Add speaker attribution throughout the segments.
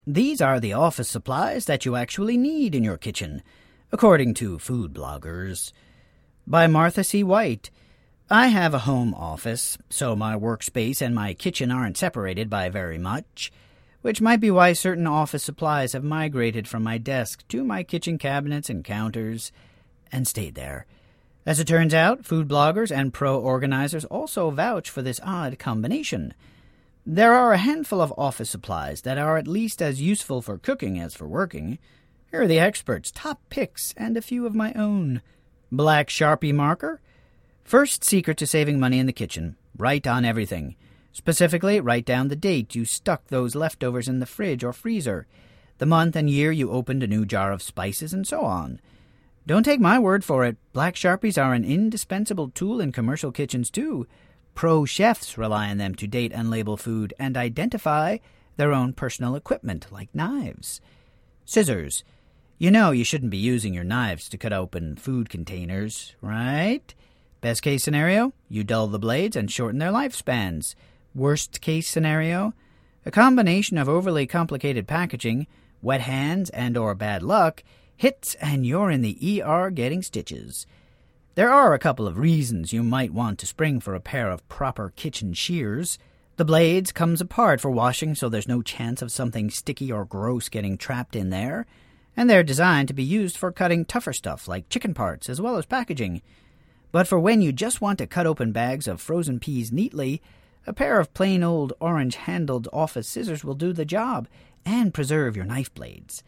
Speaker 1: These are the office supplies that you actually need in your kitchen, according to food bloggers. By Martha C. White. I have a home office, so my workspace and my kitchen aren't separated by very much, which might be why certain office supplies have migrated from my desk to my kitchen cabinets and counters and stayed there. As it turns out, food bloggers and pro-organizers also vouch for this odd combination. There are a handful of office supplies that are at least as useful for cooking as for working. Here are the experts' top picks and a few of my own. Black Sharpie marker. First secret to saving money in the kitchen. Write on everything. Specifically, write down the date you stuck those leftovers in the fridge or freezer, the month and year you opened a new jar of spices, and so on. Don't take my word for it. Black Sharpies are an indispensable tool in commercial kitchens, too. Pro chefs rely on them to date and label food and identify their own personal equipment, like knives. Scissors. You know you shouldn't be using your knives to cut open food containers, right? Best case scenario, you dull the blades and shorten their lifespans. Worst case scenario, a combination of overly complicated packaging, wet hands, and or bad luck hits and you're in the ER getting stitches. There are a couple of reasons you might want to spring for a pair of proper kitchen shears. The blades comes apart for washing, so there's no chance of something sticky or gross getting trapped in there, and they're designed to be used for cutting tougher stuff like chicken parts as well as packaging. But for when you just want to cut open bags of frozen peas neatly, a pair of plain old orange-handled office scissors will do the job and preserve your knife blades.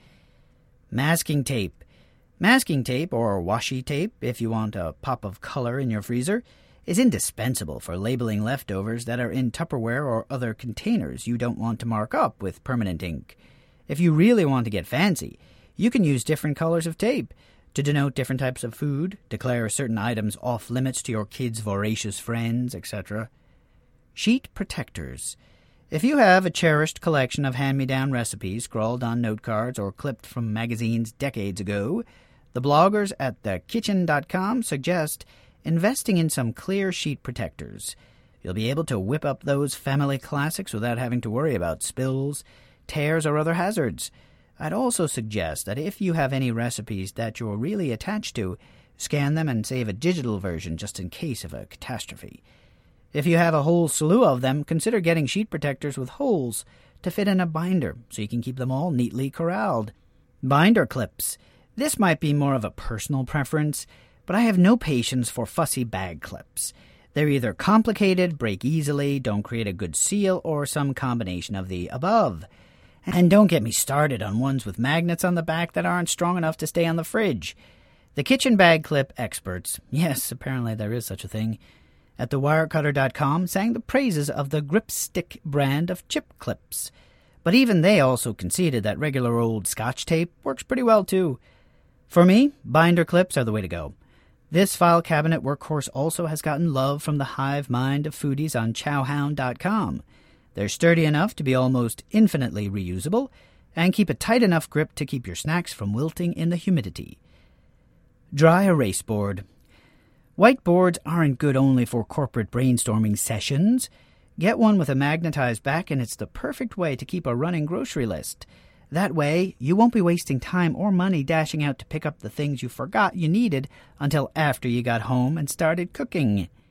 Speaker 1: Masking tape. Masking tape, or washi tape, if you want a pop of color in your freezer, is indispensable for labeling leftovers that are in Tupperware or other containers you don't want to mark up with permanent ink. If you really want to get fancy, you can use different colors of tape to denote different types of food, declare certain items off-limits to your kids' voracious friends, etc. Sheet protectors. If you have a cherished collection of hand-me-down recipes scrawled on note cards or clipped from magazines decades ago, the bloggers at thekitchen.com suggest investing in some clear sheet protectors. You'll be able to whip up those family classics without having to worry about spills, tears, or other hazards. I'd also suggest that if you have any recipes that you're really attached to, scan them and save a digital version just in case of a catastrophe. If you have a whole slew of them, consider getting sheet protectors with holes to fit in a binder so you can keep them all neatly corralled. Binder clips. This might be more of a personal preference, but I have no patience for fussy bag clips. They're either complicated, break easily, don't create a good seal, or some combination of the above. And don't get me started on ones with magnets on the back that aren't strong enough to stay on the fridge. The kitchen bag clip experts, yes, apparently there is such a thing, at thewirecutter.com sang the praises of the Gripstick brand of chip clips. But even they also conceded that regular old Scotch tape works pretty well too. For me, binder clips are the way to go. This file cabinet workhorse also has gotten love from the hive mind of foodies on chowhound.com. They're sturdy enough to be almost infinitely reusable and keep a tight enough grip to keep your snacks from wilting in the humidity. Dry erase board. Whiteboards aren't good only for corporate brainstorming sessions. Get one with a magnetized back and it's the perfect way to keep a running grocery list. That way, you won't be wasting time or money dashing out to pick up the things you forgot you needed until after you got home and started cooking.